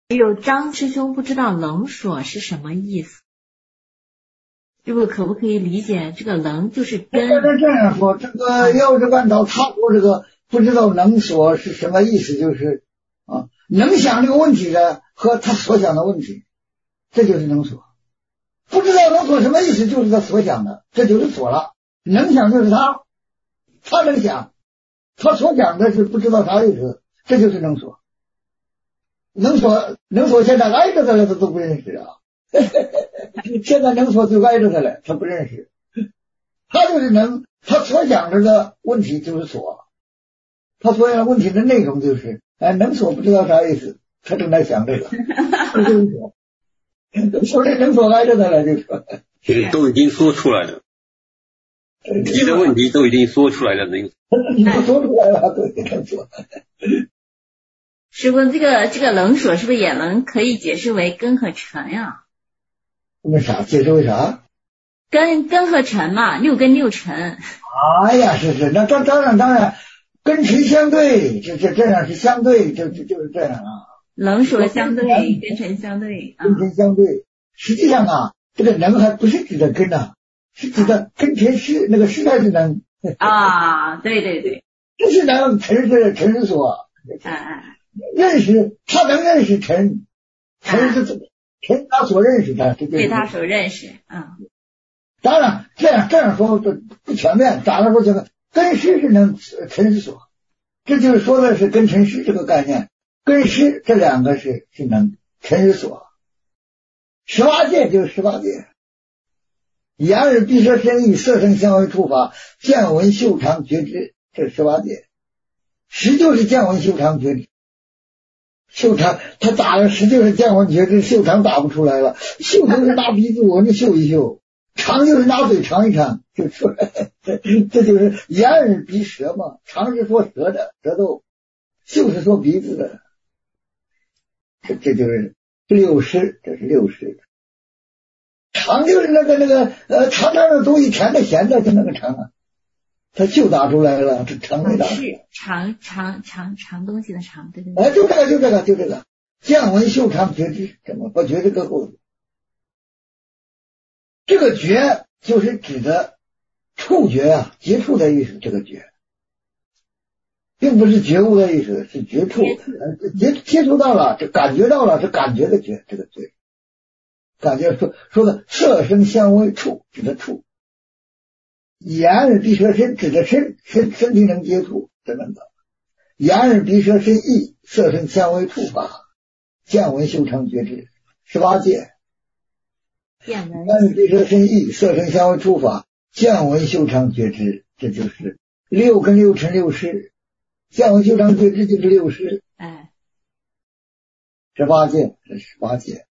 有张师兄不知道棱索是什么意思，这个可不可以理解这个棱就是根？ 这样说，这个要是按照他说这个不知道棱索是什么意思，就是能想这个问题的和他所想的问题，这就是能所。不知道能所什么意思，就是他所想的，这就是所了。能想就是他能想，他所讲的是不知道啥意思，这就是能所。能所现在挨着他了，他都不认识啊。现在能所就挨着他了，他不认识。他就是能，他所讲这个问题就是所，他所讲的问题的内容就是，能所不知道啥意思，他正在想这个，这就是所。说这能所挨着他了，就说。 都已经说出来了，你的问题都已经说出来了， 你都说出来了，对，能所。 师傅，这个棱索是不是也能可以解释为根和尘呀？ 那啥，解释为啥？ 根和尘嘛，六根六尘。 哎呀，是，那当然，跟尘相对，这样是相对，就是这样啊。 棱索相对，跟尘相对， 跟尘相对。实际上啊，这个能还不是指的根啊，是指的跟尘是那个实在是能啊，对， 这是能，尘是所。认识他能认识尘他所认识的， 对他所认识， 当然这样说不全面，咋了说这个根湿是能尘是所，这就是说的是根尘湿这个概念，根湿这两个是能尘是所。十八界就是十八界，眼耳鼻舌身意色声香味触法见闻嗅尝觉知，这是十八界。识就是见闻嗅尝觉知，嗅尝他打了识就是见闻觉知，嗅尝打不出来了，嗅就是拿鼻子闻着嗅一嗅，尝就是拿嘴尝一尝就出来，这就是眼耳鼻舌嘛，尝是说舌的舌头，嗅是说鼻子的，这就是六识，这是六识。尝就是那个尝的东西甜的咸的就那个尝啊，他嗅打出来了，这尝没打。 是尝东西的尝，对。 就这个，见闻嗅尝觉知，怎么不觉这个够？这个觉就是指的触觉啊，接触的意思，这个觉，并不是觉悟的意思，是接触，接触到了，这感觉到了，这感觉的觉，这个觉。感觉说的色声香味触指的触，眼耳鼻舌身指的身体能接触这能的，眼耳鼻舌身意色声香味触法见闻嗅尝觉知，十八界。眼耳鼻舌身意色声香味触法见闻嗅尝觉知，这就是六跟六尘六识，见闻嗅尝觉知就是六识，十八界，这十八界。